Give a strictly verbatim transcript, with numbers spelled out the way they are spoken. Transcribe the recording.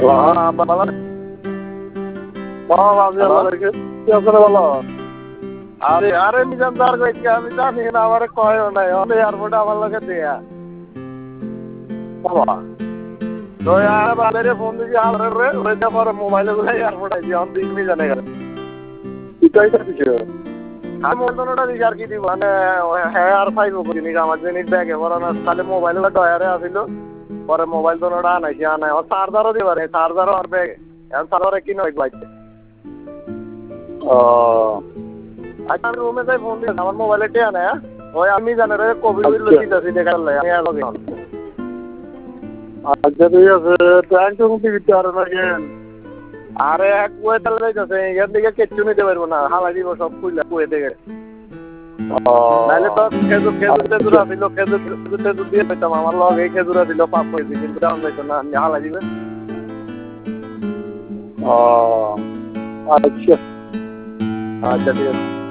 আরে আরে মিজান তার কইছে আমি জানি না আমার কয় নাই ওরে এয়ারপোর্ট আমার লগে দেয়া বাবা তো আর বালেরে ফোন দিছি আরে রে ওইটা পরে মোবাইলে গুলো এয়ারপোর্ট আইছি অন দিন মিজানে গেল এটাই তো কিছু আমি মন্তনটা দিছি আর কি দিব মানে হ্যাঁ আর ফাইভ করি নি আমার জিনিস ব্যাগে বড় না তাহলে মোবাইল গুলো ডয়ারে আসিল পরে মোবাইল তো নোটা আনাইছি আনাই ও চার্জারও দিবারে চার্জারও আর ব্যাগে এখন চার্জারে কি নয় বাইতে ও আচ্ছা আমি রুমে যাই ফোন দিয়ে আমার মোবাইলে টিয়া না ওই আমি জানি রে কোভিড লইতাছি দেখার লাই আমি আর লগে আচ্ছা ঠিক আছে ট্যাঙ্ক তো মুক্তি দিতে আর লাগেন আরে এক কুয়ে তালে যাইতাছে এর দিকে কিচ্ছু নিতে পারবো না হালা দিব সব কুইলা কুয়ে থেকে নাইলে তো খেজুর খেজুর খেজুর আসিল খেজুর খেজুর দিয়ে পেতাম আমার লগে খেজুর আসিল পাপ হয়েছে কিন্তু দাম যাইতো না হালা দিবে ও আচ্ছা আচ্ছা ঠিক আছে